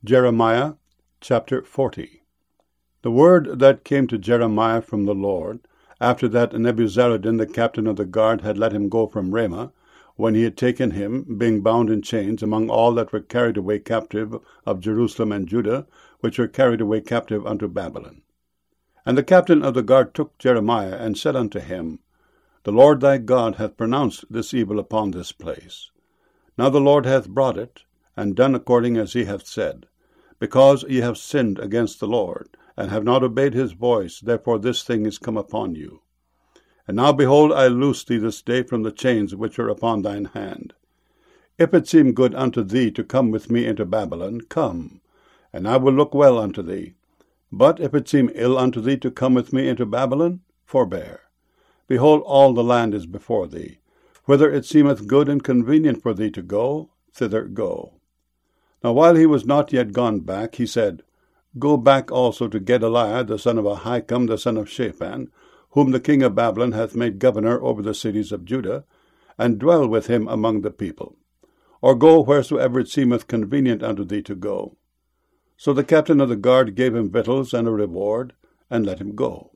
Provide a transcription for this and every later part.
Jeremiah chapter 40. The word that came to Jeremiah from the Lord, after that Nebuzaradan the captain of the guard had let him go from Ramah, when he had taken him, being bound in chains, among all that were carried away captive of Jerusalem and Judah, which were carried away captive unto Babylon. And the captain of the guard took Jeremiah, and said unto him, The Lord thy God hath pronounced this evil upon this place. Now the Lord hath brought it, and done according as he hath said. Because ye have sinned against the Lord, and have not obeyed his voice, therefore this thing is come upon you. And now, behold, I loose thee this day from the chains which are upon thine hand. If it seem good unto thee to come with me into Babylon, come, and I will look well unto thee. But if it seem ill unto thee to come with me into Babylon, forbear. Behold, all the land is before thee. Whither it seemeth good and convenient for thee to go, thither go. Now while he was not yet gone back, he said, Go back also to Gedaliah the son of Ahikam the son of Shaphan, whom the king of Babylon hath made governor over the cities of Judah, and dwell with him among the people. Or go wheresoever it seemeth convenient unto thee to go. So the captain of the guard gave him victuals and a reward, and let him go.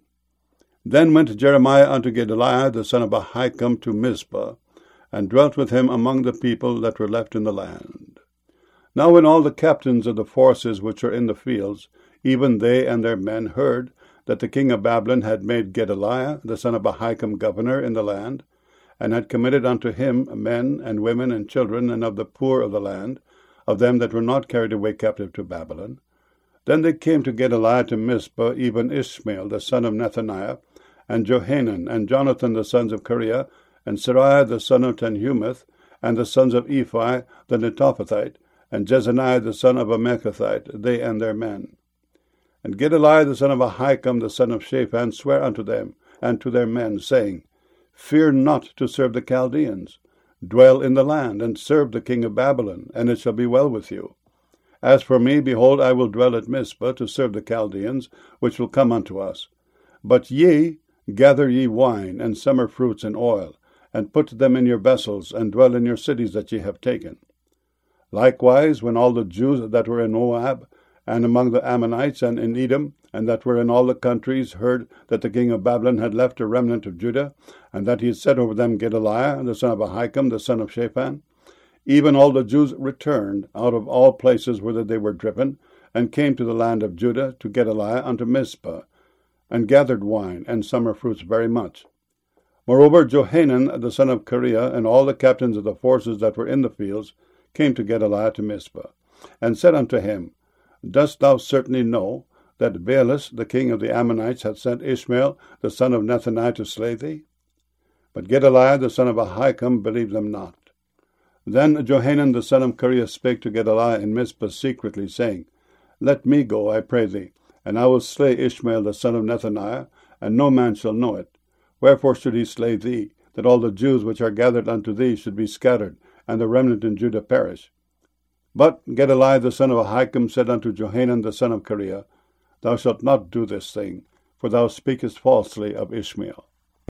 Then went Jeremiah unto Gedaliah the son of Ahikam to Mizpah, and dwelt with him among the people that were left in the land. Now when all the captains of the forces which were in the fields, even they and their men, heard that the king of Babylon had made Gedaliah the son of Ahikam governor in the land, and had committed unto him men and women and children, and of the poor of the land, of them that were not carried away captive to Babylon, then they came to Gedaliah to Mizpah, even Ishmael the son of Nethaniah, and Johanan, and Jonathan the sons of Kareah, and Seraiah the son of Tanhumeth, and the sons of Ephi the Netophathite, and Jezaniah the son of a Mechathite, they and their men. And Gedaliah the son of Ahikam the son of Shaphan sware unto them and to their men, saying, Fear not to serve the Chaldeans. Dwell in the land, and serve the king of Babylon, and it shall be well with you. As for me, behold, I will dwell at Mizpah to serve the Chaldeans, which will come unto us. But ye, gather ye wine, and summer fruits, and oil, and put them in your vessels, and dwell in your cities that ye have taken. Likewise, when all the Jews that were in Moab, and among the Ammonites, and in Edom, and that were in all the countries, heard that the king of Babylon had left a remnant of Judah, and that he had set over them Gedaliah, the son of Ahikam, the son of Shaphan, even all the Jews returned out of all places whither they were driven, and came to the land of Judah, to Gedaliah unto Mizpah, and gathered wine and summer fruits very much. Moreover, Johanan, the son of Kareah, and all the captains of the forces that were in the fields, came to Gedaliah to Mizpah, and said unto him, Dost thou certainly know that Baalis, the king of the Ammonites, hath sent Ishmael, the son of Nethaniah, to slay thee? But Gedaliah, the son of Ahikam, believed them not. Then Johanan, the son of Kareah, spake to Gedaliah in Mizpah secretly, saying, Let me go, I pray thee, and I will slay Ishmael, the son of Nethaniah, and no man shall know it. Wherefore should he slay thee, that all the Jews which are gathered unto thee should be scattered, and the remnant in Judah perish? But Gedaliah the son of Ahikam said unto Johanan the son of Kareah, Thou shalt not do this thing, for thou speakest falsely of Ishmael.